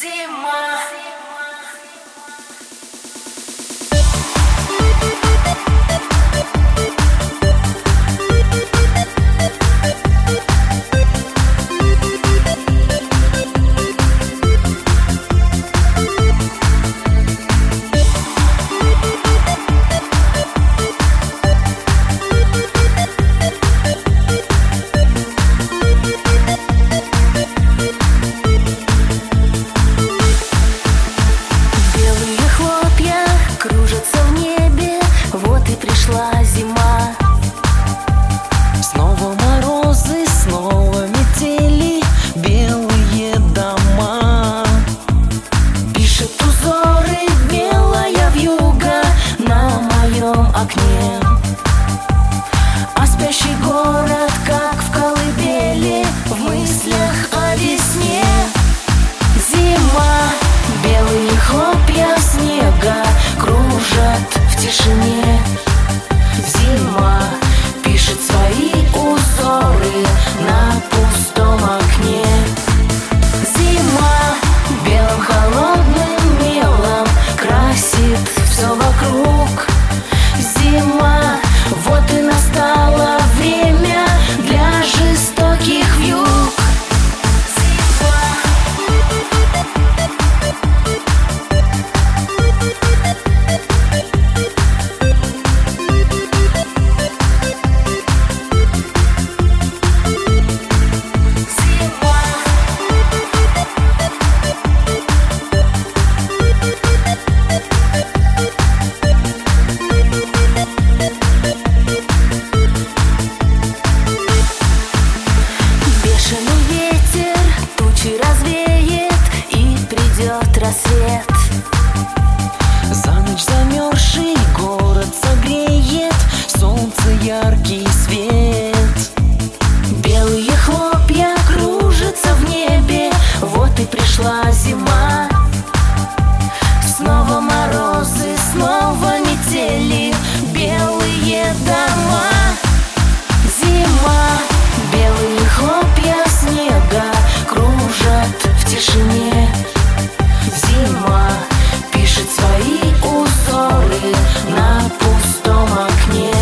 Пришла зима, снова морозы, снова метели, белые дома. Пишет узоры белая вьюга на моем окне, а спящий город, как в колыбели, в мыслях о весне. Зима, белые хлопья снега кружат в тишине. Зима пишет свои узоры на пустом окне. Зима белым холодным мелом красит все вокруг. Зима, вот и настало время для жестоких вьюг. Рассвет. За ночь замерзший город согреет солнце яркий свет. Белые хлопья кружатся в небе, вот и пришла зима. Снова морозы, снова метели, белые дома. Зима, белые хлопья снега кружат в тишине. Зима пишет свои узоры на пустом окне.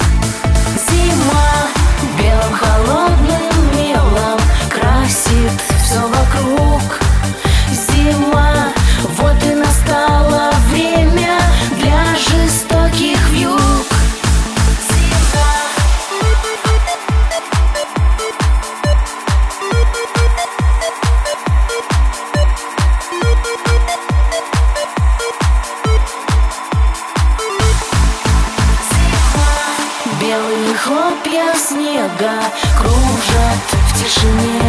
Зима белым холодным мелом красит все вокруг. Зима, вот и настало время для жестоких вьюг. Белые хлопья снега кружат в тишине.